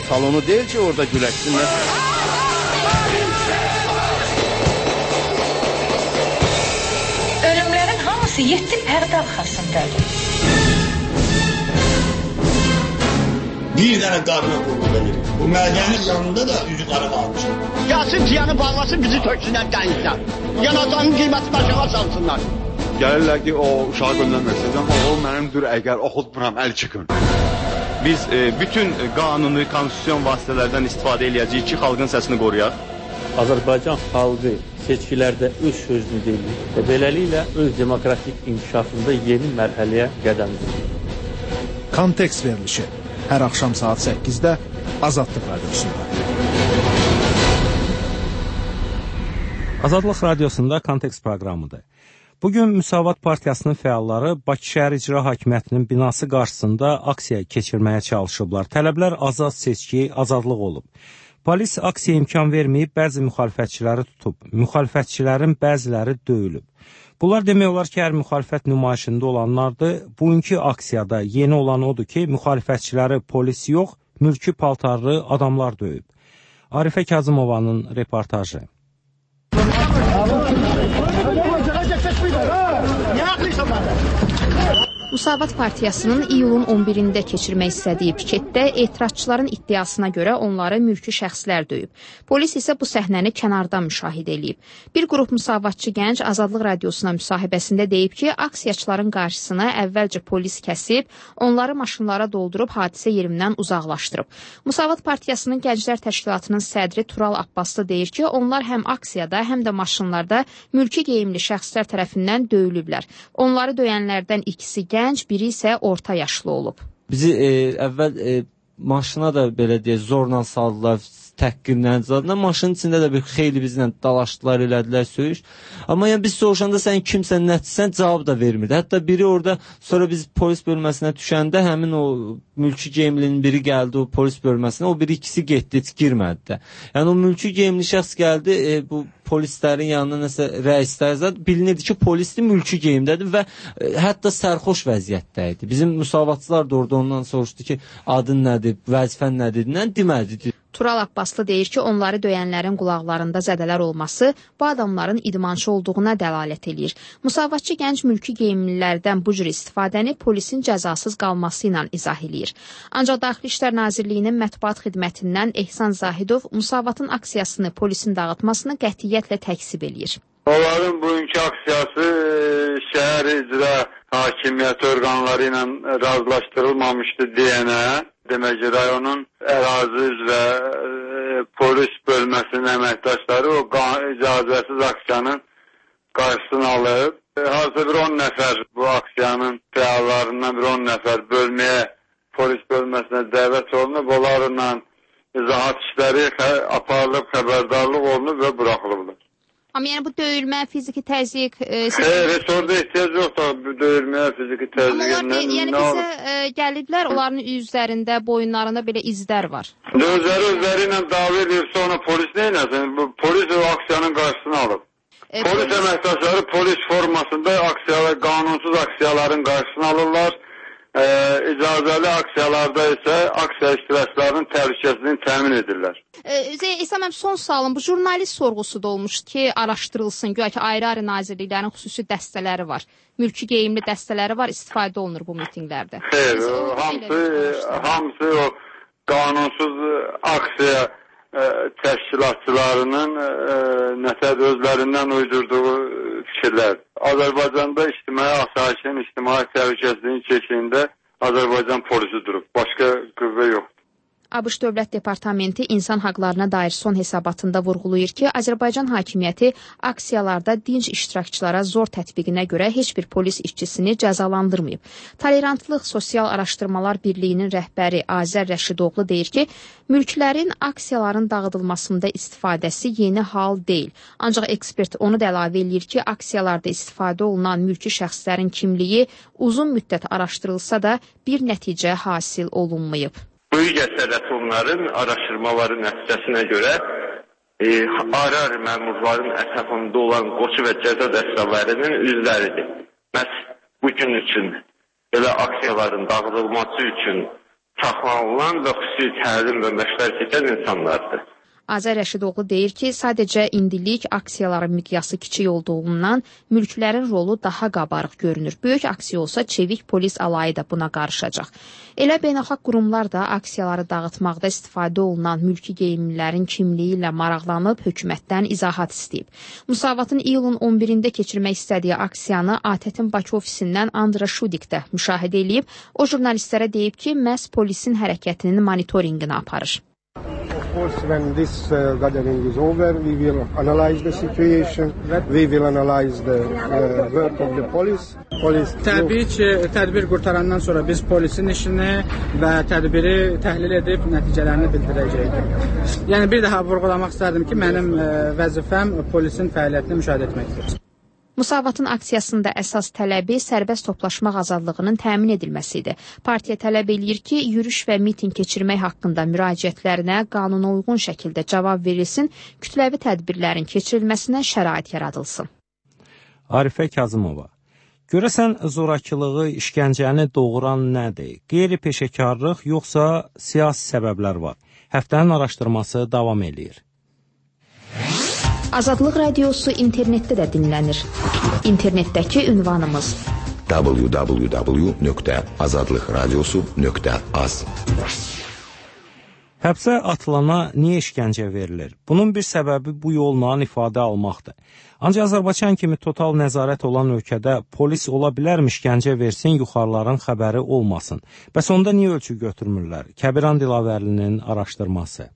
salonu deyil ki orada güləşsinlər. Ölümlərin hamısı 7 pərdə arxasındadır. Bir dənə qarına qulluq edir. Bu mədənin yanında da üzü qara qalmış. Gəlsin piyanı bağlasın, bizi töksünlər dənizdən. Yanacağının qiymətini aşağı salsınlar. Gəlirlər ki, o uşağı göndərmək oğul mənimdir, əgər oxutmuram, əl çıxın. Biz bütün qanuni, konstitusiyon vasitələrdən istifadə edəcəyik ki, xalqın səsini qoruyaq. Azərbaycan xalqı seçkilərdə öz sözünü deyir və beləliklə öz demokratik inkişafında yeni mərhələyə qədəm qoyur. Kontekst verilişi hər axşam saat 8-də Azadlıq Radiosunda. Azadlıq Radiosunda Kontekst proqramıdır. Bugün Müsavat Partiyasının fəalları Bakı Şəhər İcra Hakimiyyətinin binası qarşısında aksiya keçirməyə çalışıblar. Tələblər azad seçki, azadlıq olub. Polis aksiya imkan verməyib, bəzi müxalifətçiləri tutub. Müxalifətçilərin bəziləri döyülüb. Bunlar demək olar ki, hər müxalifət nümayişində olanlardır. Bugünkü aksiyada yeni olan odur ki, müxalifətçiləri polis yox, mülki paltarlı adamlar döyüb. Arifə Kazımovanın reportajı. Müsavat Partiyasının iyulun 11-də keçirmək istədiyi piketdə etirazçıların iddiasına görə onları mülki şəxslər döyüb. Polis isə bu səhnəni kənardan müşahidə edib. Bir qrup müsavatçı gənc Azadlıq Radiosuna müsahibəsində deyib ki, aksiyaçıların qarşısına əvvəlcə polis kəsib, onları maşınlara doldurub hadisə yerindən uzaqlaşdırıb. Müsavat Partiyasının Gənclər Təşkilatının sədri Tural Abbaslı deyir ki, onlar həm aksiyada, həm də maşınlarda mülki geyimli şəxslər tərəfindən döyülüblər. Onları döyənlərdən ikisi gənc, biri isə orta yaşlı olub. Bizi əvvəl maşına da belə deyək, zorla saldılar, təhqirlə zadına. Maşının içində də bir xeyli bizlə dalaşdılar, elədilər, söyüş. Amma yəni biz soruşanda sən kimsən, nəticəsən, cavab da vermirdi. Hətta biri orada, sonra biz polis bölməsinə düşəndə həmin o mülki geyimlinin biri gəldi o polis bölməsinə, o biri ikisi getdi, heç girmədi də. Yəni o mülki geyimli şəxs gəldi, bu polislərin yanına nəsə rəislər bilinirdi ki, polisli mülki geyimdədir və hətta sərxoş vəziyyətdə idi. Bizim müsavatçılar da orada ondan soruşdu ki, adın nədir, vəzifən nədir, demədi. Tural Abbaslı deyir ki, onları döyənlərin qulaqlarında zədələr olması bu adamların idmançı olduğuna dəlalət eləyir. Müsavatçı gənc mülki geyimlilərdən bu cür istifadəni polisin cəzasız qalması ilə izah eləyir. Ancaq Daxili İşlər Nazirliyinin mətbuat xidmətindən Ehsan Zahidov Müsavatın aksiyasını polisin dağıtmasını qətiyyətlə təksib eləyir. Onların bugünkü aksiyası şəhər icra hakimiyyəti orqanları ilə razılaşdırılmamışdı deyənə. Demək ki, rayonun ərazi üzrə polis bölməsinin əməkdaşları o icazəsiz aksiyanın qarşısını alıb. Hazır bir 10 nəfər bu aksiyanın fəallarından bir 10 nəfər bölməyə, polis bölməsinə dəvət olunub. Onlarla izahat işləri aparılıb, xəbərdarlıq olunub və buraxılıblar. Amma yəni bu döyülmə, fiziki təzyiq... Heç orada ehtiyac yoxdur döyülməyə, fiziki təzyiq. Amma yəni bizə gəliblər, onların üzlərində, boyunlarında belə izlər var. Özləri ilə dava edirsə ona polis neynəsin? Polis o aksiyanın qarşısını alıb. Polis əməkdaşları polis formasında qanunsuz aksiyaların qarşısını alırlar. İcazəli aksiyalarda isə aksiya iştirakçılarının təhlükəsizliyini təmin edirlər. İslam son sualım, bu jurnalist sorğusu da olmuş ki, araşdırılsın, güya ki, ayrı-ayrı nazirliklərin xüsusi dəstələri var, mülki geyimli dəstələri var, istifadə olunur bu mitinqlərdə. Xeyr, hamısı o qanunsuz aksiya təşkilatçılarının özlərindən uydurduğu fikirlər. Azərbaycanda ictimai asayişin, ictimai təhlükəsizliyin keşiyində Azərbaycan polisi durub. Başqa qüvvə yoxdur. ABŞ Dövlət Departamenti insan haqlarına dair son hesabatında vurğulayır ki, Azərbaycan hakimiyyəti aksiyalarda dinc iştirakçılara zor tətbiqinə görə heç bir polis işçisini cəzalandırmayıb. Tolerantlıq Sosial Araşdırmalar Birliyinin rəhbəri Azər Rəşidoğlu deyir ki, mülklərin aksiyaların dağıdılmasında istifadəsi yeni hal deyil. Ancaq ekspert onu da əlavə eləyir ki, aksiyalarda istifadə olunan mülki şəxslərin kimliyi uzun müddət araşdırılsa da bir nəticə hasil olunmayıb. Böyük əsərlətonların araşdırmaları nəticəsinə görə ayrı-ayrı məmurların ətrafında olan Qoçu və Cəza dəstələrinin üzvləridir. Məhz bugün üçün belə aksiyaların dağıdılması üçün saxlanılan və xüsusi təlim və məşvər keçən insanlardır. Azər Rəşidoğlu deyir ki, sadəcə indilik aksiyaların miqyası kiçik olduğundan mülklərin rolu daha qabarıq görünür. Böyük aksiya olsa çevik polis alayı da buna qarışacaq. Elə beynəlxalq qurumlar da aksiyaları dağıtmaqda istifadə olunan mülki geyimlilərin kimliyi ilə maraqlanıb hökumətdən izahat istəyib. Musavatın iyulun 11-də keçirmək istədiyi aksiyanı ATƏT-in Bakı ofisindən Andra Şudik də müşahidə edib. O jurnalistlərə deyib ki, məhz polisin hərəkətinin monitorinqini aparır. Of course, when this gathering is over, we will analyze the situation. We will analyze the work of the police. Təbii ki, tədbir qurtarandan sonra biz polisin işini və tədbiri təhlil edib nəticələrini bildirəcəyik. Yəni bir daha vurğulamaq istərdim ki, mənim vəzifəm polisin fəaliyyətini müşahidə etməkdir. Musavatın aksiyasında əsas tələbi sərbəst toplaşmaq azadlığının təmin edilməsidir. Partiya tələb eləyir ki, yürüş və miting keçirmək haqqında müraciətlərinə qanuna uyğun şəkildə cavab verilsin, kütləvi tədbirlərin keçirilməsinə şərait yaradılsın. Arifə Kazımova, görəsən zorakılığı, işgəncəni doğuran nədir? Qeyri-peşəkarlıq yoxsa siyasi səbəblər var? Həftənin araşdırması davam eləyir. Azadlıq radiosu internetdə də dinlənir. İnternetdəki ünvanımız www.azadlıqradiosu.az. Həbsə atılana niyə işgəncə verilir? Bunun bir səbəbi bu yolla ifadə almaqdır. Ancaq Azərbaycan kimi total nəzarət olan ölkədə polis ola bilərmi işgəncə versin, yuxarıların xəbəri olmasın? Bəs onda niyə ölçü götürmürlər? Kəbiran Dilavərlinin araşdırması.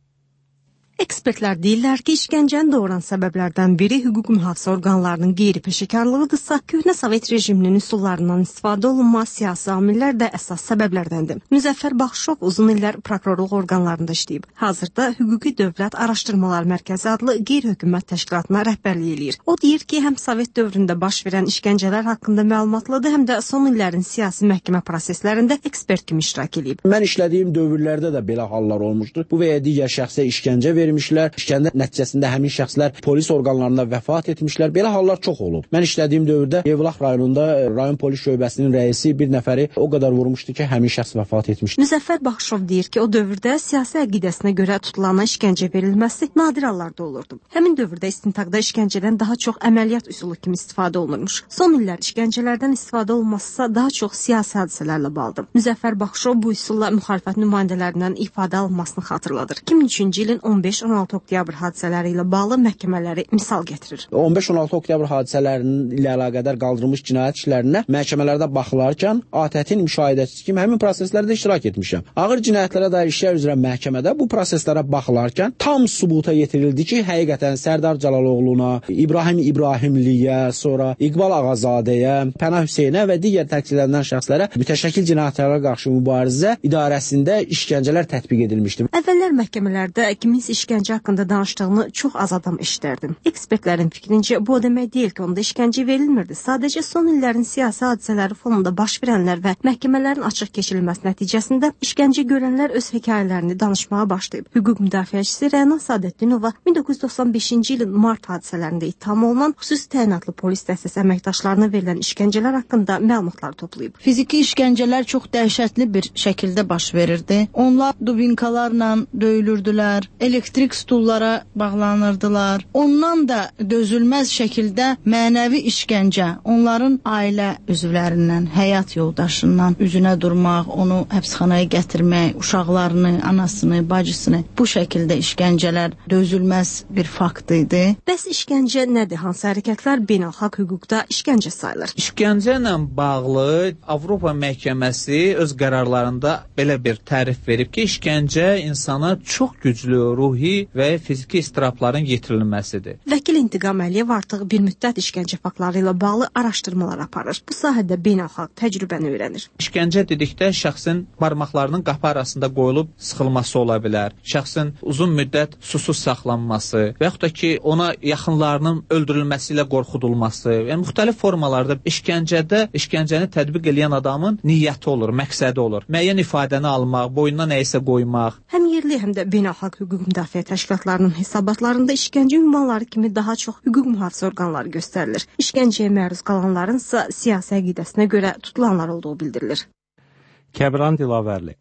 Ekspertlər deyirlər ki, işgəncəni doğuran səbəblərdən biri hüquq mühafizə orqanlarının qeyri-peşəkarlığıdırsa, köhnə Sovet rejiminin üsullarından istifadə olunma siyasi amillər də əsas səbəblərdəndir. Müzəffər Baxışov uzun illər prokurorluq orqanlarında işləyib. Hazırda Hüquqi Dövlət Araşdırmalar Mərkəzi adlı qeyri-hökumət təşkilatına rəhbərlik eləyir. O deyir ki, həm Sovet dövründə baş verən işgəncələr haqqında məlumatlıdır, həm də son illərin siyasi məhkəmə proseslərində ekspert kimi iştirak edib. Mən işlədiyim dövrlərdə də belə hallar olmuşdur. Bu və ya digər şəxsə işgəncə vermişlər. İşgəncə nəticəsində həmin şəxslər polis orqanlarında vəfat etmişlər. Belə hallar çox olub. Mən işlədiyim dövrdə Yevlax rayonunda rayon polis şöbəsinin rəisi bir nəfəri o qədər vurmuşdu ki, həmin şəxs vəfat etmişdi. Müzəffər Baxışov deyir ki, o dövrdə siyasi əqidəsinə görə tutulana işgəncə verilməsi nadir hallarda olurdu. Həmin dövrdə istintaqda işgəncədən daha çox əməliyyat üsulu kimi istifadə olunurmuş. Son illər işgəncələrdən istifadə olunması daha çox siyasi hadisələrlə bağlıdır. Müzəffər Baxışov bu üsulla müxalifət nümayəndələrindən ifadə alınmasını xatırladır. 2003-cü ilin 15-16 oktyabr hadisələri ilə bağlı məhkəmələri misal gətirir. 15-16 oktyabr hadisələrinin ilə əlaqədar qaldırılmış cinayət işlərinə məhkəmələrdə baxılarkən ATƏT-in müşahidəçisi kimi həmin proseslərdə iştirak etmişəm. Ağır cinayətlərə dair işlər üzrə məhkəmədə bu proseslərə baxılarkən tam sübuta yetirildi ki, həqiqətən Sərdar Cəlaloğluna, İbrahim İbrahimliyə, sonra İqbal Ağazadəyə, Pənah Hüseynə və digər təqsirləndirilən şəxslərə mütəşəkkil cinayətlərə qarşı mübarizə idarəsində işgəncələr tətbiq edilmişdi. Əvvəllər məhkəmələrdə kiminsə işgəncə haqqında danışdığını çox az adam eşitərdim. Ekspertlərin fikrincə bu o demək deyil ki, onda işgəncə verilmirdi. Sadəcə son illərin siyasi hadisələri fonunda baş verənlər və məhkəmələrin açıq keçirilməsi nəticəsində işgəncə görənlər öz hekayələrini danışmağa başlayıb. Hüquq müdafiəçisi Rəna Sadəddinova 1995-ci ilin mart hadisələrində ittiham olunan xüsusi təyinatlı polis dəstəsi əməkdaşlarına verilən işgəncələr haqqında məlumatlar toplayıb. Fiziki işgəncələr çox dəhşətli bir şəkildə baş verirdi. Onlar dubinkalarla döyülürdülər, elektrik stullara bağlanırdılar. Ondan da dözülməz şəkildə mənəvi işgəncə, onların ailə üzvlərindən, həyat yoldaşından üzünə durmaq, onu həbsxanaya gətirmək, uşaqlarını, anasını, bacısını bu şəkildə işgəncələr dözülməz bir fakt idi. Bəs işgəncə nədir? Hansı hərəkətlər beynəlxalq hüquqda işgəncə sayılır? İşgəncə ilə bağlı Avropa məhkəməsi öz qərarlarında belə bir tərif verib ki, işgəncə insana çox güclü ruhi və fiziki istirabların yetirilməsidir. Vəkil İntiqam Əliyev artıq bir müddət işgəncə faktları ilə bağlı araşdırmalar aparır. Bu sahədə beynəlxalq təcrübəni öyrənir. İşgəncə dedikdə şəxsin barmaqlarının qapı arasında qoyulub sıxılması ola bilər. Şəxsin uzun müddət susuz saxlanması və yaxud da ki, ona yaxınlarının öldürülməsi ilə qorxudulması. Yəni müxtəlif formalarda işgəncəni tətbiq edən adamın niyyəti olur, məqsədi olur. Müəyyən ifadəni almaq, boynuna nəyisə qoymaq. Həm yerli, həm də beynəlxalq hüquq müdafiə təşkilatlarının hesabatlarında işgəncə ünvanları kimi daha çox hüquq mühafizə orqanları göstərilir. İşgəncəyə məruz qalanların isə siyasi əqidəsinə görə tutulanlar olduğu bildirilir. Kəbiran Dilavərli,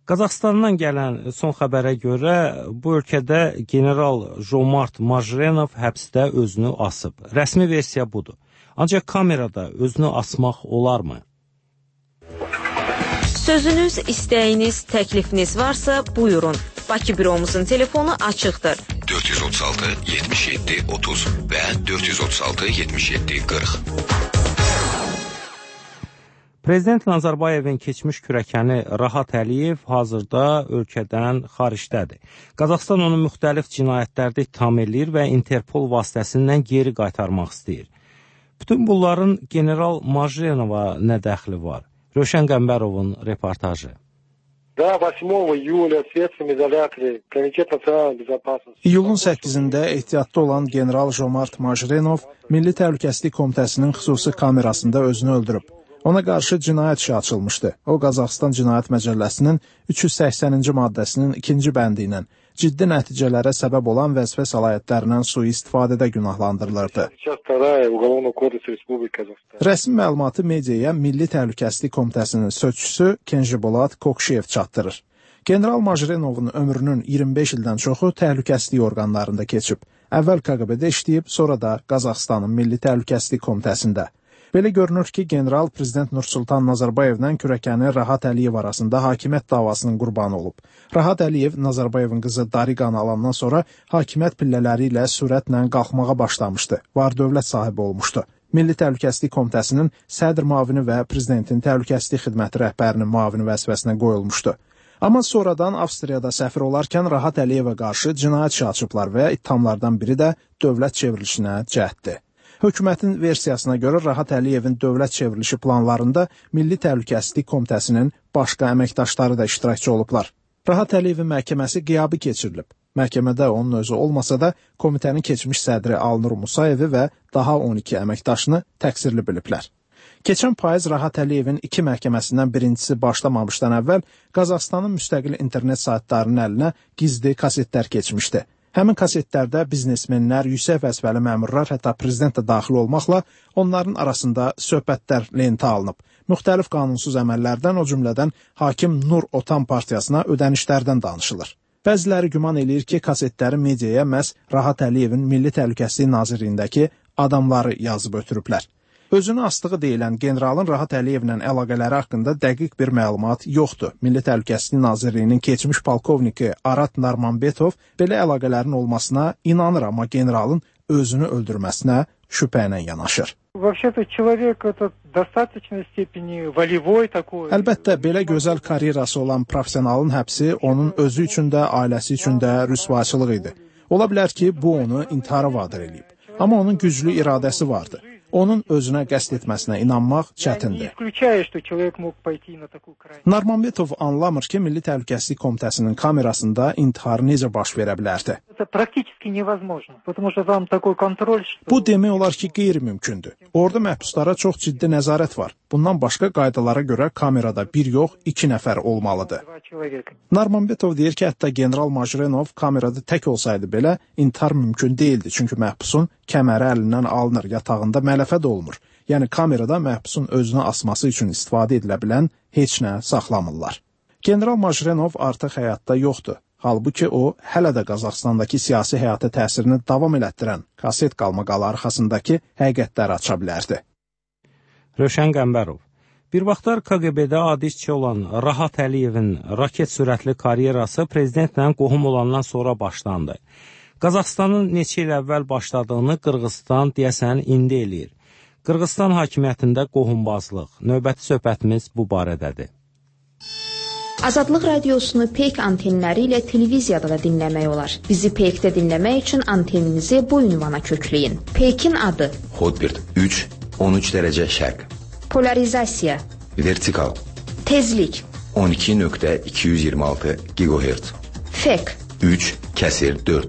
Qazaxıstandan gələn son xəbərə görə bu ölkədə general Jomart Majrenov həbsdə özünü asıb. Rəsmi versiya budur. Ancaq kamerada özünü asmaq olarmı? Sözünüz, istəyiniz, təklifiniz varsa buyurun. Bakı büromuzun telefonu açıqdır. 436 77 30 və 436 77 40. Prezident Nazarbayevin keçmiş kürəkəni Rahat Əliyev hazırda ölkədən xaricdədir. Qazaxıstan onu müxtəlif cinayətlərdə ittiham edir və Interpol vasitəsindən geri qaytarmaq istəyir. Bütün bunların general Majrenova nə dəxli var? Rövşən Qəmbərovun reportajı. İyulun 8-də ehtiyatda olan general Jomart Majrenov Milli Təhlükəsizlik Komitəsinin xüsusi kamerasında özünü öldürüb. Ona qarşı cinayət işi açılmışdı. O, Qazaxıstan Cinayət Məcəlləsinin 380-ci maddəsinin 2-ci bəndi ilə ciddi nəticələrə səbəb olan vəzifə səlahiyyətlərindən sui-istifadədə günahlandırılırdı. Rəsmi məlumatı mediaya Milli Təhlükəsizlik Komitəsinin sözçüsü Kenjibolat Kokşiyev çatdırır. General Majrenovun ömrünün 25 ildən çoxu təhlükəsizlik orqanlarında keçib. Əvvəl KQB-də işləyib, sonra da Qazaxıstanın Milli Təhlükəsizlik Komitəsində. Belə görünür ki, general Prezident Nursultan Nazarbayevlə kürəkəni Rahat Əliyev arasında hakimiyyət davasının qurbanı olub. Rahat Əliyev Nazarbayevin qızı Dariqanı alandan sonra hakimiyyət pillələri ilə sürətlə qalxmağa başlamışdı. Var-dövlət sahibi olmuşdu. Milli Təhlükəsizlik Komitəsinin sədr müavini və Prezidentin Təhlükəsizlik Xidməti rəhbərinin müavini vəzifəsinə qoyulmuşdu. Amma sonradan Avstriyada səfir olarkən Rahat Əliyevə qarşı cinayət işi açıblar və ittihamlardan biri də dövlət çevrilişinə cəhddir. Hökumətin versiyasına görə Rahat Əliyevin dövlət çevrilişi planlarında Milli Təhlükəsizlik Komitəsinin başqa əməkdaşları da iştirakçı olublar. Rahat Əliyevin məhkəməsi qiyabi keçirilib. Məhkəmədə onun özü olmasa da komitənin keçmiş sədri Alnur Musayevi və daha 12 əməkdaşını təqsirli biliblər. Keçən payız Rahat Əliyevin 2 məhkəməsindən birincisi başlamamışdan əvvəl Qazaxıstanın müstəqil internet saytlarının əlinə gizli kasetlər keçmişdi. Həmin kasetlərdə biznesmenlər, yüksək vəzifəli məmurlar, hətta prezident də daxil olmaqla onların arasında söhbətlər lentə alınıb. Müxtəlif qanunsuz əməllərdən, o cümlədən hakim Nur Otan partiyasına ödənişlərdən danışılır. Bəziləri güman eləyir ki, kasetləri mediaya məhz Rahat Əliyevin Milli Təhlükəsizlik Nazirliyindəki adamları yazıb ötürüblər. Özünü astığı deyilən generalın Rahat Əliyevlə əlaqələri haqqında dəqiq bir məlumat yoxdur. Milli Təhlükəsizlik Nazirliyinin keçmiş polkovniki Arat Narmanbetov belə əlaqələrin olmasına inanır, amma generalın özünü öldürməsinə şübhə ilə yanaşır. Əlbəttə, belə gözəl karyerası olan professionalın həbsi onun özü üçün də, ailəsi üçün də rüsvaçılıq idi. Ola bilər ki, bu onu intihara vadar edib. Amma onun güclü iradəsi vardı. Onun özünə qəsd etməsinə inanmaq çətindir. Narmanbetov anlamır ki, Milli Təhlükəsizlik Komitəsinin kamerasında intihar necə baş verə bilərdi. Bu demək olar ki, qeyri-mümkündür. Orada məhbuslara çox ciddi nəzarət var. Bundan başqa qaydalara görə kamerada bir yox, 2 nəfər olmalıdır. Narmanbetov deyir ki, hətta general Majrenov kamerada tək olsaydı belə intihar mümkün deyildi. Çünki məhbusun kəməri əlindən alınır, yatağında mələfə də olmur. Yəni kamerada məhbusun özünü asması üçün istifadə edilə bilən heç nə saxlamırlar. General Majrenov artıq həyatda yoxdur. Halbuki o, hələ də Qazaxıstandakı siyasi həyata təsirini davam elətdirən kaset qalmaqalı arxasındakı həqiqətləri aça bilərdi. Rövşən Qəmbərov. Bir vaxtlar KQB-də adi işçi olan Rahat Əliyevin raket sürətli karyerası prezidentlə qohum olandan sonra başlandı. Qazaxıstanın neçə il əvvəl başladığını Qırğızstan deyəsən indi eləyir. Qırğızstan hakimiyyətində qohumbazlıq. Növbəti söhbətimiz bu barədədir. Azadlıq radiosunu Peyk antenləri ilə televiziyada da dinləmək olar. Bizi Peykdə dinləmək üçün anteninizi bu ünvana kökləyin. Peykin adı: Hotbird 3, 13 dərəcə şərq. Polarizasiya: Vertikal. Tezlik: 12.226 GHz. Fek: 3/4.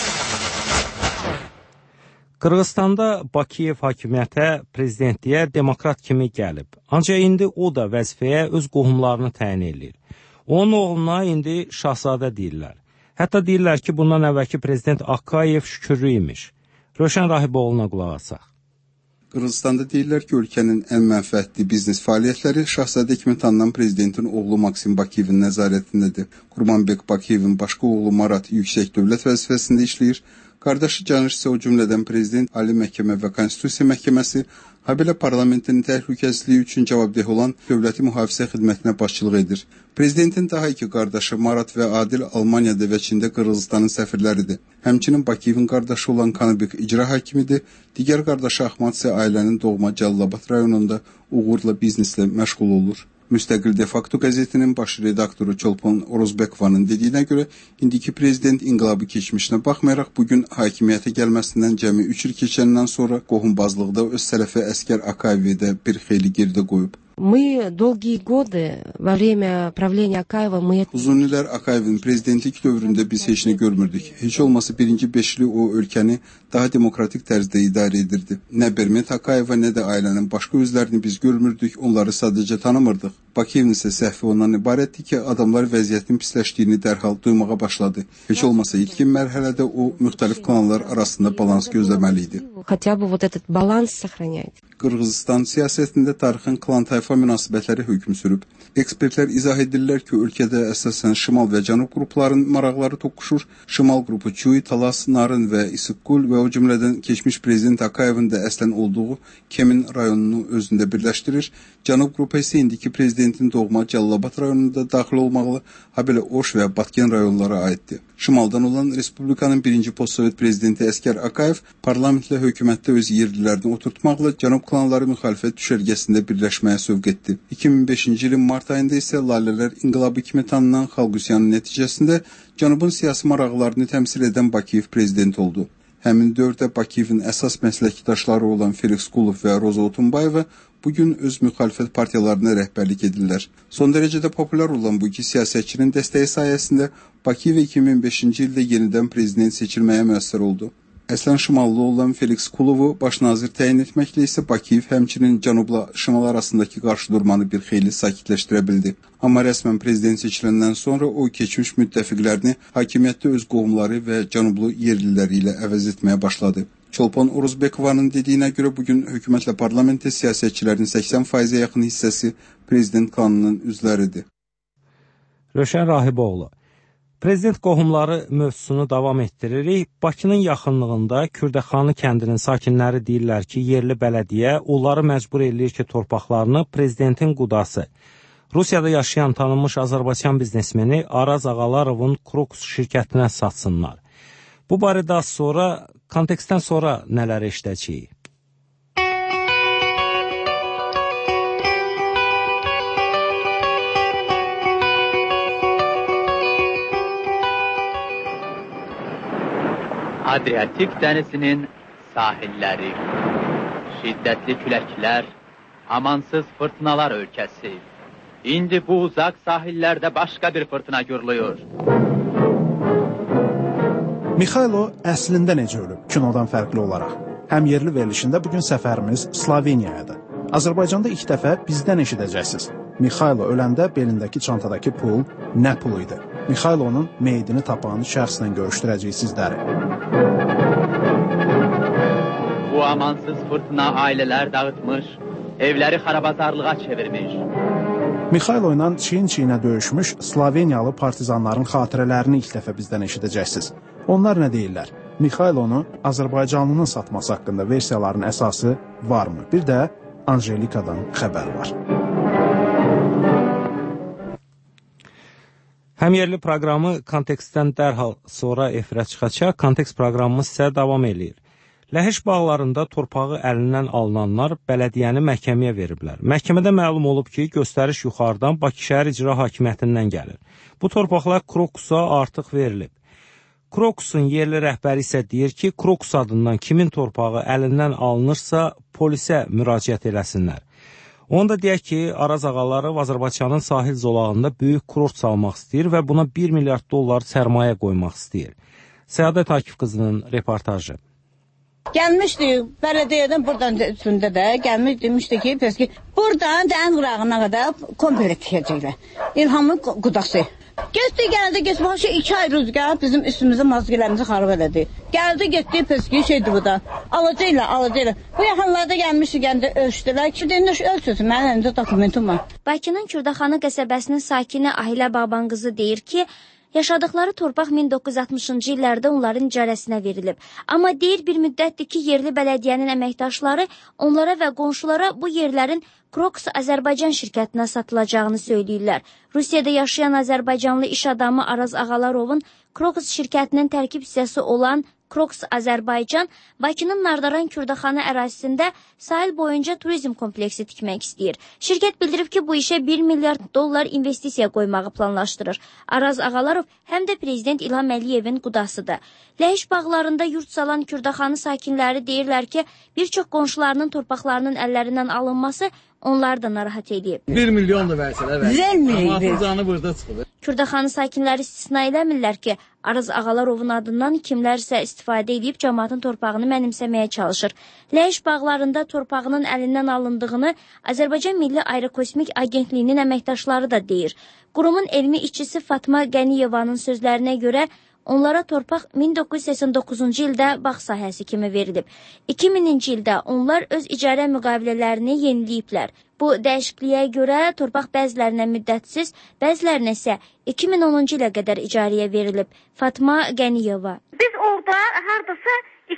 Qırğızstanda Bakiyev hakimiyyətə prezidentliyə demokrat kimi gəlib. Ancaq indi o da vəzifəyə öz qohumlarını təyin edir. Onun oğluna indi şahzadə deyirlər. Hətta deyirlər ki, bundan əvvəlki prezident Akayev şükürlü imiş. Rövşən Rahiboğlu'na qulaq asaq. Qırğızstanda deyirlər ki, ölkənin ən mənfəətli biznes fəaliyyətləri Şahzadə kimi tanınan prezidentin oğlu Maksim Bakiyevin nəzarətindədir. Qurbanbek Bakiyevin başqa oğlu Marat yüksək dövlət vəzifəsində işləyir. Qardaşı Canır isə o cümlədən prezident, Ali Məhkəmə və Konstitusiya Məhkəməsi, habelə parlamentin təhlükəsizliyi üçün cavabdeh olan dövləti mühafizə xidmətinə başçılıq edir. Prezidentin daha iki qardaşı Marat və Adil Almaniyada və Çində Qırğızstanın səfirləridir. Həmçinin Bakiyevin qardaşı olan Kanıbek icra hakimidir. Digər qardaşı Ahmad isə ailənin doğma Cəlilabad rayonunda uğurla bizneslə məşğul olur. Müstəqil de facto qəzetinin baş redaktoru Çolpon Orozbekovanın dediyinə görə, indiki prezident inqilabı keçmişinə baxmayaraq, bugün hakimiyyətə gəlməsindən cəmi 3 il keçəndən sonra qohumbazlıqda öz sələfi Əskər Akayevi də bir xeyli geridə qoyub. Мы долгие годы во время правления Акаева Uzun illər Akayevin prezidentlik dövründə biz heç nə görmürdük. Heç olmasa birinci 5 il o ölkəni daha demokratik tərzdə idarə edirdi. Nə Bermet Akayeva, nə də ailənin başqa üzvlərini biz görmürdük, onları sadəcə tanımırdıq. Bakiyevin isə səhvi ondan ibarətdir ki, adamlar vəziyyətin pisləşdiyini dərhal duymağa başladı. Heç olmasa ilkin mərhələdə o müxtəlif klanlar arasında balans gözləməli idi. Хотя бы вот этот баланс сохранять. Qırğızistan siyasətində tarixin klan-tayfa münasibətləri hökm sürüb. Ekspertlər izah edirlər ki, ölkədə əsasən şimal və cənub qrupların maraqları toqquşur. Şimal qrupu Çuy, Talas, Narın və İsikkul və o cümlədən keçmiş prezident Akayevin də əslən olduğu Kemin rayonunu özündə birləşdirir. Cənub qrupu isə indiki prezidentin doğma Cəlilabad rayonunda daxil olmaqla, habelə Oş və Batken rayonlara aiddir. Şimaldan olan Respublikanın birinci postsovet prezidenti Əskər Akayev parlamentlə hökumətdə öz yerlilərini oturtmaqla cənub klanları müxalifət düşərgəsində birləşməyə sövq etdi. 2005-ci ilin mart ayında isə Lalələr inqilabı kimi tanınan xalq üsyanı nəticəsində cənubun siyasi maraqlarını təmsil edən Bakiyev prezident oldu. Həmin dövrdə Bakiyevin əsas məsləkdaşları olan Felix Kulov və Roza Otunbayeva bugün öz müxalifət partiyalarına rəhbərlik edirlər. Son dərəcədə populyar olan bu iki siyasətçinin dəstəyi sayəsində Bakiyev 2005-ci ildə yenidən prezident seçilməyə müəssər oldu. Əslən şimallı olan Felix Kulovu baş nazir təyin etməklə isə Bakiyev həmçinin cənubla şimal arasındakı qarşıdurmanı bir xeyli sakitləşdirə bildi. Amma rəsmən prezident seçiləndən sonra o keçmiş müttəfiqlərini hakimiyyətdə öz qohumları və cənublu yerliləri ilə əvəz etməyə başladı. Çolpon Orozbekovanın dediyinə görə bugün hökumətlə parlamentdə siyasətçilərin 80%-ə yaxın hissəsi prezident klanının üzvləridir. Röşən Rahiboğlu. Prezident qohumları mövzusunu davam etdiririk. Bakının yaxınlığında Kürdəxanı kəndinin sakinləri deyirlər ki, yerli bələdiyyə onları məcbur edir ki, torpaqlarını prezidentin qudası, Rusiyada yaşayan tanınmış Azərbaycan biznesmeni Araz Ağalarovun Kroks şirkətinə satsınlar. Bu barədə az sonra, kontekstdən sonra nələr eşidəcəyik? Adriatik dənizinin sahilləri, şiddətli küləklər, amansız fırtınalar ölkəsi. İndi bu uzaq sahillərdə başqa bir fırtına görülüyor. Mikhailo əslində necə ölüb, kinodan fərqli olaraq? Həm yerli verilişində bugün səfərimiz Sloveniyayadır. Azərbaycanda ilk dəfə bizdən eşidəcəksiniz. Mikhailo öləndə belindəki çantadakı pul nə pul idi? Mikhailo'nun meyidini tapan şəxslə görüşdürəcəyik sizləri. Bu amansız fırtına ailələr dağıtmış, evləri xarabazarlığa çevirmiş. Mikhailo ilə çiyin-çiyinə döyüşmüş Sloveniyalı partizanların xatirələrini ilk dəfə bizdən eşidəcəksiniz. Onlar nə deyirlər? Mikhailo'nu Azərbaycanlının satması haqqında versiyaların əsası varmı? Bir də Anjelikadan xəbər var. Həmyerli proqramı kontekstdən dərhal sonra efirə çıxacaq. Kontekst proqramımız isə davam edir. Ləhəş bağlarında torpağı əlindən alınanlar bələdiyyəni məhkəməyə veriblər. Məhkəmədə məlum olub ki, göstəriş yuxarıdan Bakı şəhər icra hakimiyyətindən gəlir. Bu torpaqlar Kroksa artıq verilib. Kroksun yerli rəhbəri isə deyir ki, Kroks adından kimin torpağı əlindən alınırsa polisə müraciət eləsinlər. Onu da deyək ki, Araz Ağalarov Azərbaycanın sahil zolağında böyük kurort salmaq istəyir və buna 1 milyard dollar sərmayə qoymaq istəyir. Səadət Akif qızının reportajı. Gəlmişdi, bələdiyyədən buradan üstündə də gəlmiş demişdi ki, buradan dəniz qırağına qədər kompleks tikəcəklər. İlhamın qudası. Getdi, gəldi, başı 2 ay rüzgar bizim üstümüzə mazgilərimizi xarab elədi. Gəldi, getdi, püskü şeydi bu da. Alacaqla. Bu yaxınlarda gəldi, ölçdülər. Ki, deyilmiş, ölçüsün, mənim əlimdə dokumentum var. Bakının Kürdaxanı qəsəbəsinin sakini Ahilə Baban qızı deyir ki, yaşadıkları torpaq 1960-cı illərdə onların icarəsinə verilib. Amma deyir bir müddətdir ki, yerli bələdiyyənin əməkdaşları onlara və qonşulara bu yerlərin Kroks Azərbaycan şirkətinə satılacağını söyləyirlər. Rusiyada yaşayan Azərbaycanlı iş adamı Araz Ağalarovun Kroks şirkətinin tərkib hissəsi olan Kroks Azərbaycan, Bakının Nardaran Kürdaxanı ərazisində sahil boyunca turizm kompleksi tikmək istəyir. Şirkət bildirib ki, bu işə 1 milyard dollar investisiya qoymağı planlaşdırır. Araz Ağalarov həm də Prezident İlham Əliyevin qudasıdır. Ləhəş bağlarında yurt salan Kürdaxanı sakinləri deyirlər ki, bir çox qonşularının torpaqlarının əllərindən alınması onları da narahat edib. 1 milyon da versələr, amma canı burada çıxıb. Kürdaxanı sakinləri istisna eləmirlər ki, Araz Ağalarovun adından kimlərsə istifadə edib cəmaatın torpağını mənimsəməyə çalışır. Ləhəş bağlarında torpağının əlindən alındığını Azərbaycan Milli Aerokosmik Agentliyinin əməkdaşları da deyir. Qurumun elmi işçisi Fatma Qəniyevanın sözlərinə görə onlara torpaq 1989-cu ildə bağ sahəsi kimi verilib. 2000-ci ildə onlar öz icarə müqavilələrini yeniləyiblər. Bu dəyişikliyə görə torpaq bəzilərinə müddətsiz, bəzilərinə isə 2010-cu ilə qədər icarəyə verilib. Fatma Qəniyeva. Biz orada hardasa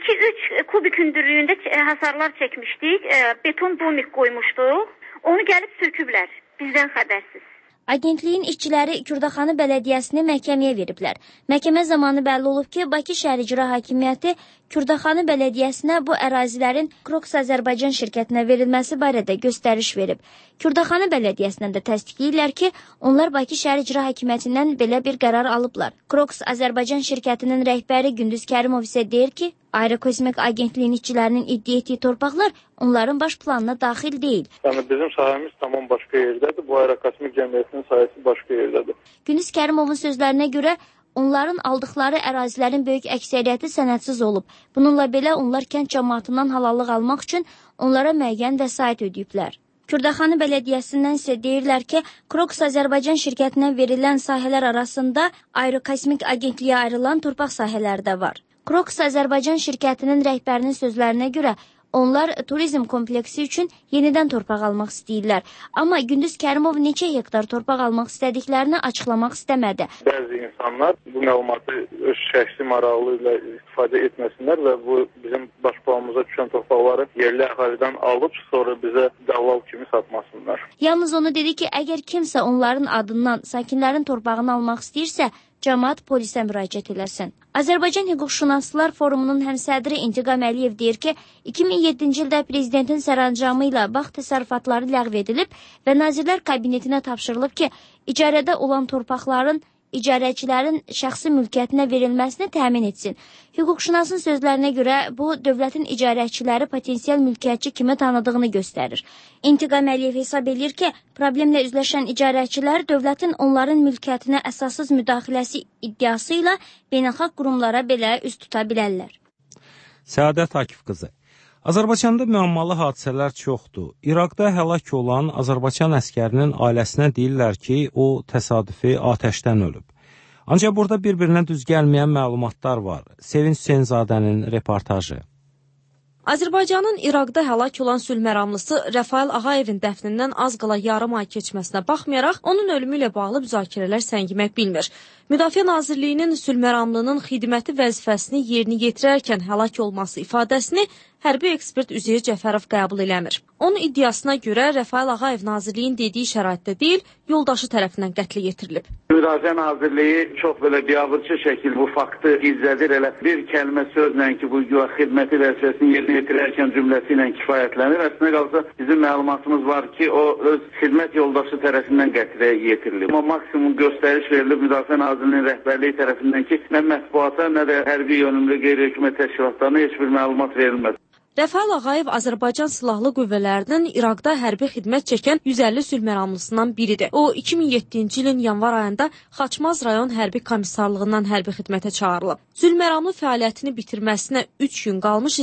2-3 kubik hündürlüyündə hasarlar çəkmişdik. Beton bomik qoymuşduq. Onu gəlib söküblər bizdən xəbərsiz. Agentliyin işçiləri Kürdaxanı bələdiyyəsini məhkəməyə veriblər. Məhkəmə zamanı bəlli olub ki, Bakı Şəhər İcra Hakimiyyəti Kürdaxanı bələdiyyəsinə bu ərazilərin Kroks Azərbaycan şirkətinə verilməsi barədə göstəriş verib. Kürdaxanı bələdiyyəsindən də təsdiqləyirlər ki, onlar Bakı Şəhər İcra Hakimiyyətindən belə bir qərar alıblar. Kroks Azərbaycan şirkətinin rəhbəri Gündüz Kərimov isə deyir ki, Aerokosmik Agentliyin işçilərinin iddia etdiyi torpaqlar onların baş planına daxil deyil. Yəni bizim sahəmiz tamam başqa yerdədir, bu Aerokosmik Cəmiyyətinin sahəsi başqa yerdədir. Gündüz Kərimovun sözlərinə görə onların aldıqları ərazilərin böyük əksəriyyəti sənədsiz olub. Bununla belə onlar kənd cəmaatından halallıq almaq üçün onlara müəyyən vəsait ödəyiblər. Kürdaxanı bələdiyyəsindən isə deyirlər ki, Kroks Azərbaycan şirkətinə verilən sahələr arasında Aerokosmik Agentliyə ayrılan torpaq sahələri də var. Kroks Azərbaycan şirkətinin rəhbərinin sözlərinə görə onlar turizm kompleksi üçün yenidən torpaq almaq istəyirlər. Amma Gündüz Kərimov neçə hektar torpaq almaq istədiklərini açıqlamaq istəmədi. Bəzi insanlar bu məlumatı öz şəxsi marağı ilə istifadə etməsinlər və bu bizim baş planımıza düşən torpaqları yerli əhalidən alıb sonra bizə dəlal kimi satmasınlar. Yalnız onu dedi ki, əgər kimsə onların adından sakinlərin torpağını almaq istəyirsə, cəmaat polisə müraciət eləsin. Azərbaycan Hüquqşünaslar Forumunun həmsədri İntiqam Əliyev deyir ki, 2007-ci ildə prezidentin sərəncamı ilə bağ təsərrüfatları ləğv edilib və Nazirlər Kabinetinə tapşırılıb ki, icarədə olan torpaqların icarəçilərin şəxsi mülkiyyətinə verilməsini təmin etsin. Hüquqşünasın sözlərinə görə bu, dövlətin icarəçiləri potensial mülkiyyətçi kimi tanıdığını göstərir. İntiqam Əliyev hesab edir ki, problemlə üzləşən icarəçilər dövlətin onların mülkiyyətinə əsassız müdaxiləsi iddiası ilə beynəlxalq qurumlara belə üz tuta bilərlər. Səadət Akif qızı. Azərbaycanda müəmmalı hadisələr çoxdur. İraqda həlak olan Azərbaycan əskərinin ailəsinə deyirlər ki, o təsadüfi atəşdən ölüb. Ancaq burada bir-birinə düz gəlməyən məlumatlar var. Sevinç Hüseynzadənin reportajı. Azərbaycanın İraqda həlak olan sülh məramlısı Rəfail Ağayevin dəfnindən az qala yarım ay keçməsinə baxmayaraq, onun ölümü ilə bağlı müzakirələr səngimək bilmir. Müdafiə Nazirliyinin sülh məramlının xidməti vəzifəsini yerinə yetirərkən həlak olması ifadəsini hərbi ekspert Üzeyir Cəfərov qəbul eləmir. Onun iddiasına görə Rəfail Ağayev Nazirliyin dediyi şəraitdə deyil, yoldaşı tərəfindən qətlə yetirilib. Müdafiə Nazirliyi çox belə biabırçı şəkil bu faktı izlədir. Elə bir kəlmə sözlə ki, bu xidməti vəzifəsini yerinə yetirərkən cümləsi ilə kifayətlənir. Əslində qalsa bizim məlumatımız var ki, o öz xidmət yoldaşı tərəfindən qətlə yetirilib. Amma maksimum göstəriş verilib Müdafiə Nazirliyinin rəhbərliyi tərəfindən ki, nə mətbuata, nə də hərbi yönümlü qeyri-hökumət təşkilatlarına heç bir məlumat verilməz. Rəfail Ağayev Azərbaycan Silahlı Qüvvələrinin İraqda hərbi xidmət çəkən 150 sülh məramlısından biridir. O, 2007-ci ilin yanvar ayında Xaçmaz rayon hərbi komissarlığından hərbi xidmətə çağırılıb. Sülh məramlı fəaliyyətini bitirməsinə 3 gün qalmış isə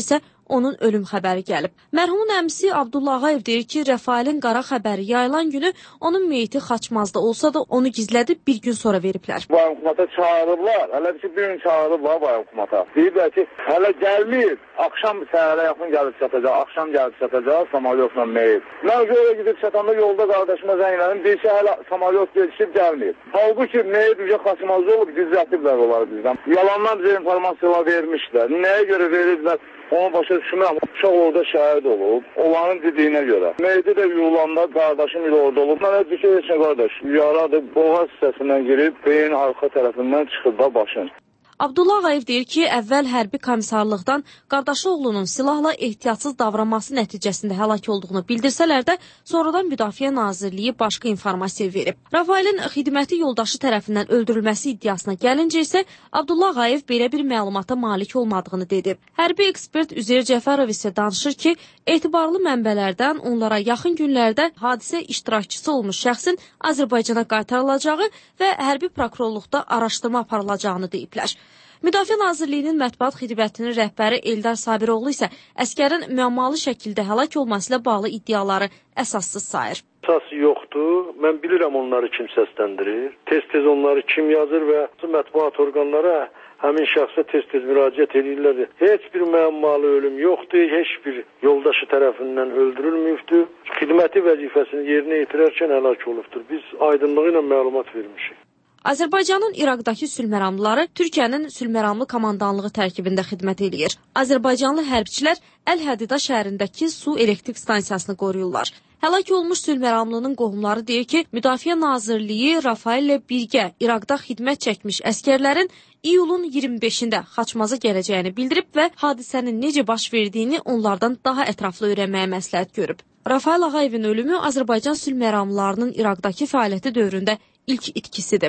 onun ölüm xəbəri gəlib. Mərhumun əmisi Abdullah Ağayev deyir ki, Rəfailin qara xəbəri yayılan günü onun meyti Xaçmazda olsa da onu gizlədib bir gün sonra veriblər. Bayramkumata çağırıblar. Hələ ki bir gün çağırıblar Bayramkumata. Deyiblər ki, hələ gəlməyib. Axşam səhərə yaxın gəlib çatacaq. Axşam gəlib çatacaq samalyotla meyit. Mən görə gedib çatanda yolda qardaşıma zənglədim. Deyir ki, hələ samalyot gəlişib gəlməyib. Halbuki meyit üzə Xaçmazda olub gizlətiblər onları bizdən. Yalandan bizə informasiyalar vermişlər. Nəyə görə verirlər? Onu başa düşməm. Uşaq orada şəhid olub. Onların dediyinə görə. Meydi də yolanda qardaşım ilə orada olub. Mənə bir şey üçün qardaş. Yaradı boğaz hissəsindən girib beyin arxa tərəfindən çıxıb da başın. Abdullah Ağayev deyir ki, əvvəl hərbi komissarlıqdan qardaşı oğlunun silahla ehtiyatsız davranması nəticəsində həlak olduğunu bildirsələr də, sonradan Müdafiə Nazirliyi başqa informasiya verib. Rəfailin xidməti yoldaşı tərəfindən öldürülməsi iddiasına gəlincə isə Abdullah Ağayev belə bir məlumata malik olmadığını dedi. Hərbi ekspert Üzeyir Cəfərov isə danışır ki, etibarlı mənbələrdən onlara yaxın günlərdə hadisə iştirakçısı olmuş şəxsin Azərbaycana qaytarılacağı və hərbi prokurorluqda araşdırma aparılacağını deyiblər. Müdafiə Nazirliyinin mətbuat xidmətinin rəhbəri Eldar Sabiroğlu isə əskərin müəmmalı şəkildə həlak olması ilə bağlı iddiaları əsassız sayır. Əsası yoxdur. Mən bilirəm onları kim səsləndirir. Tez-tez onları kim yazır və mətbuat orqanlara həmin şəxsə tez-tez müraciət edirlər. Heç bir müəmmalı ölüm yoxdur, heç bir yoldaşı tərəfindən öldürülməyibdir. Xidməti vəzifəsini yerinə yetirərkən həlak olubdur. Biz aydınlığı ilə məlumat vermişik. Azərbaycanın İraqdakı sülhməramlıları Türkiyənin sülhməramlı komandanlığı tərkibində xidmət edir. Azərbaycanlı hərbçilər Əl-Hədida şəhərindəki su elektrik stansiyasını qoruyurlar. Həlak olmuş sülhməramlının qohumları deyir ki, Müdafiə Nazirliyi Rafail ilə birgə İraqda xidmət çəkmiş əskərlərin iyulun 25-də Xaçmaza gələcəyini bildirib və hadisənin necə baş verdiyini onlardan daha ətraflı öyrənməyə məsləhət görüb. Rafail Ağayevin ölümü Azərbaycan sülhməramlılarının İraqdakı fəaliyyəti dövründə ilk itkisidir.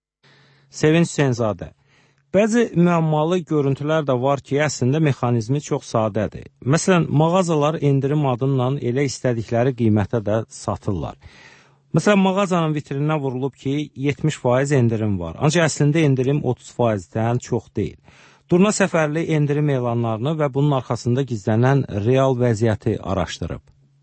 Sevinç Hüseynzadə. Bəzi müəmmalı görüntülər də var ki, əslində mexanizmi çox sadədir. Məsələn, mağazalar endirim adından elə istədikləri qiymətə də satırlar. Məsələn, mağazanın vitrininə vurulub ki, 70% endirim var. Ancaq əslində endirim 30%-dən çox deyil. Durna Səfərli endirim elanlarını və bunun arxasında gizlənən real vəziyyəti araşdırıb.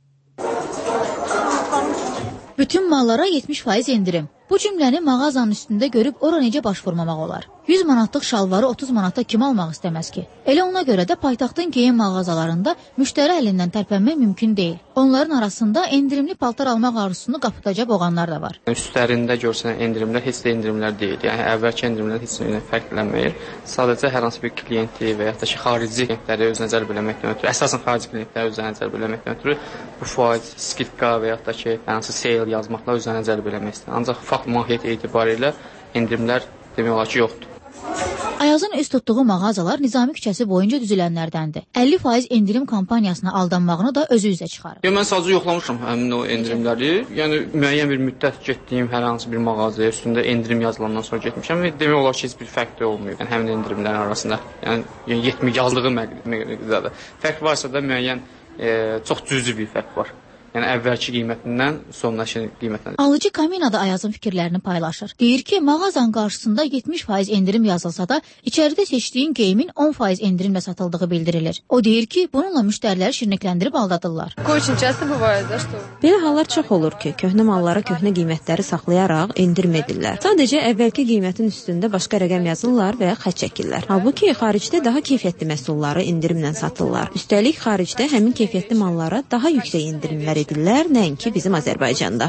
Bütün mallara 70% endirim. Bu cümləni mağazanın üstündə görüb ora necə baş vurmamaq olar? 100 manatlıq şalvarı 30 manata kim almaq istəməz ki? Elə ona görə də paytaxtın geyim mağazalarında müştəri əlindən tərpənmək mümkün deyil. Onların arasında endirimli paltar almaq arzusunu qapıdaca boğanlar da var. Üstlərində görsən endirimlər heç də endirimlər deyil. Yəni əvvəlki endirimlər heç nə fərqlənmir. Sadəcə hər hansı bir klienti və ya da ki, xarici klientləri özünə cəlb eləməkdən ötürü, əsasən xarici klientləri özünə cəlb eləməkdən ötürü bu faiz, skidka və ya da ki, hər hansı sale yazmaqla özünə cəlb eləmək istəyir. Ancaq fakt mahiyyət etibarilə endirimlər demək olar ki, yoxdur. Ayazın üst tutduğu mağazalar Nizami küçəsi boyunca düzülənlərdəndir. 50% endirim kampaniyasına aldanmağını da özü üzə çıxarır. Mən sadəcə yoxlamışam həmin o endirimləri. Yəni müəyyən bir müddət getdiyim hər hansı bir mağazaya üstündə endirim yazılandan sonra getmişəm və demək olar ki, heç bir fərq də olmayıb. Yəni həmin endirimlərin arasında. Yəni 70 yazdığı məqdərdə. Fərq varsa da müəyyən çox cüzi bir fərq var. Yəni əvvəlki qiymətindən sonrakı qiymətindən. Alıcı Kaminada Ayazın fikirlərini paylaşır. Deyir ki, mağazanın qarşısında 70% endirim yazılsa da, içəridə seçdiyin geyimin 10% endirimlə satıldığı bildirilir. O deyir ki, bununla müştəriləri şirnikləndirib aldadırlar. Belə hallar çox olur ki, köhnə mallara köhnə qiymətləri saxlayaraq endirim edirlər. Sadəcə əvvəlki qiymətin üstündə başqa rəqəm yazırlar və xətt çəkirlər. Halbuki xaricdə daha keyfiyyətli məhsulları endirimlə satırlar. Üstəlik xaricdə həmin keyfiyyətli mallara daha yüksək endirimlər edirlər, nəinki bizim Azərbaycanda.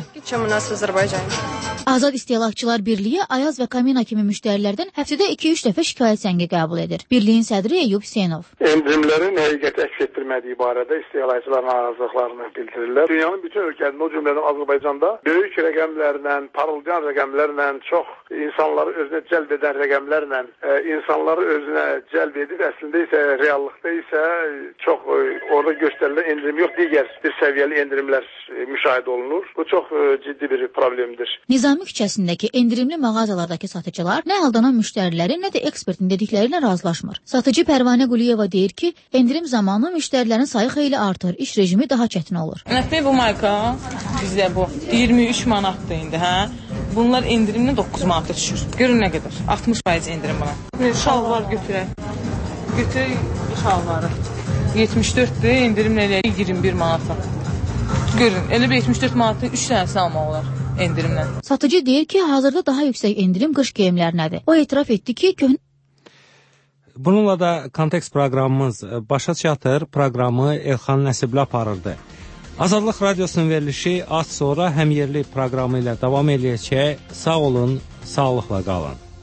Azad İstehlakçılar Birliyi Ayaz və Kamina kimi müştərilərdən həftədə 2-3 dəfə şikayət zəngi qəbul edir. Birliyin sədri Eyyub Hüseynov. Endirimlərin həqiqəti əks etdirmədiyi barədə istehlakçılar narazılıqlarını bildirirlər. Dünyanın bütün ölkələrində, o cümlədən Azərbaycanda böyük rəqəmlərlə, parıldayan rəqəmlərlə, çox insanları özünə cəlb edən rəqəmlərlə insanları özünə cəlb edib, əslində isə reallıqda isə çox orada göstərilən endirim yox, digər bir səviyyəli endirimlər müşahidə olunur. Bu çox ciddi bir problemdir. Nizami küçəsindəki endirimli mağazalardakı satıcılar nə aldanan müştəriləri, nə də ekspertin dedikləri ilə razılaşmır. Satıcı Pərvanə Quliyeva deyir ki, endirim zamanı müştərilərin sayı xeyli artır, iş rejimi daha çətin olur. Bu marka bizdə bu 23 manatdır indi, hə? Bunlar endirimlə 9 manata düşür. Görün nə qədər? 60% endirim buna. Şalvar götürək. Götürək şalvarı. 74-dür, endirim eləyək 21 manata. Görün, elə bir 74 manatın 3 dənəsini almaq olar endirimlə. Satıcı deyir ki, hazırda daha yüksək endirim qış geyimlərinədir. O etiraf etdi ki, Bununla da kontekst proqramımız başa çatır. Proqramı Elxan Nəsibli aparırdı. Azadlıq Radiosunun verilişi az sonra həmyerli proqramı ilə davam edəcək. Sağ olun, sağlıqla qalın.